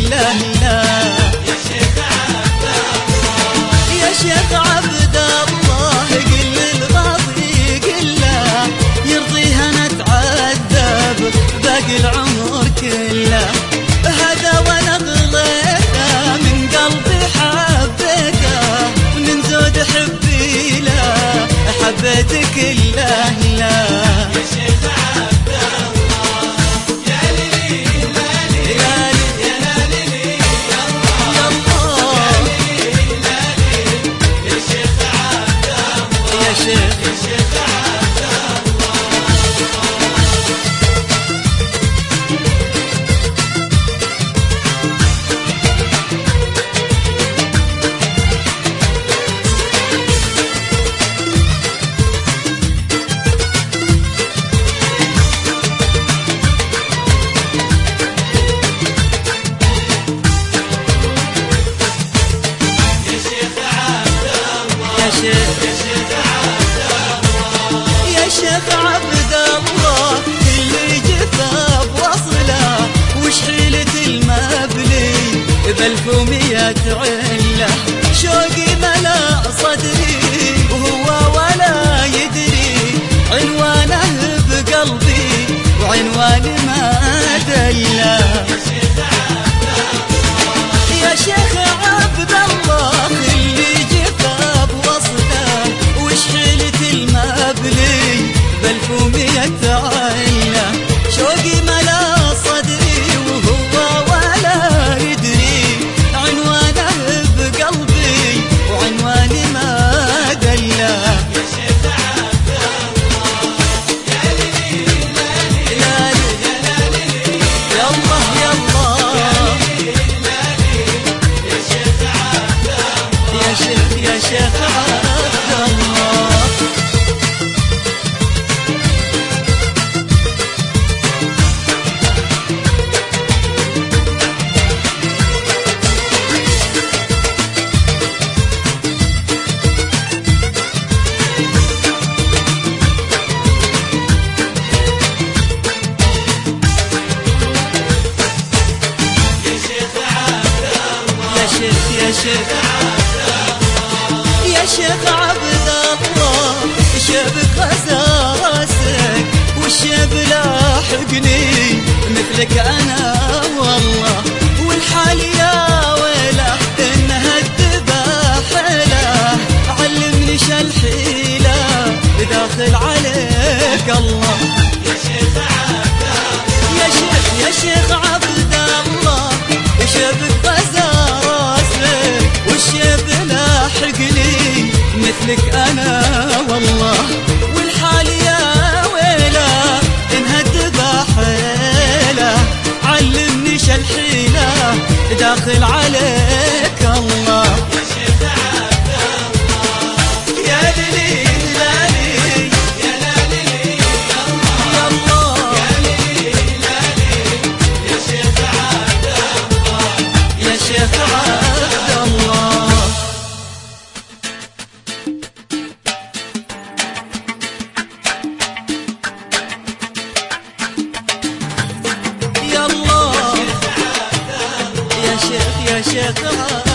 كله لا. يا شيخ عبد الله، يا شيخ عبد الله، قل للغاضي قله يرضيها نتعذب باقي العمر كله. هذا وانا غليته من قلبي حبيته، من زود حبي له حبيتك كله لا. يا شيخ عبد الله، يا ليلي لالي يا لالي يا الله، يا ليلي لالي يا شيخ عبد الله، يا شيخ عبد الله. يا شيخ عبد الله، اللي جفا بوصله وش حيلة المبلي ب1000 علة. شوقي ملا صدري وهو ولا يدري، عنوانه بقلبي وعنواني ما دله. يا شيخ عبد الله، اللي جفا بوصله وش حيلة المبلي ب1000 علة. شوقي ملا صدري وهو ولا يدري، عنوانه بقلبي وعنواني ما دله. يا شيخ عبد الله، يا ليلي لالي يا لالي يا الله يا الله، يا شيخ عبد الله. يا شيخ عبد الله، شبك غزا راسك والشيب لاحقني مثلك انا والله. والحال يا ويله انها الذبح له، علمني شالحيله بداخل عليك الله. يا شيخ عبد الله، يا شيخ عبد الله، شبك غزا راسك والشيب لاحقني مثلك انا والله. والحال يا ويله انها الذبح له، علمني شالحيله داخل عليك الله. يا شيخ عبد الله، يا ليلي لالي يا لالي يا الله، يا ليلي لالي يا شيخ عبد الله، يا شيخ عبد الله. يا الله يا شيخ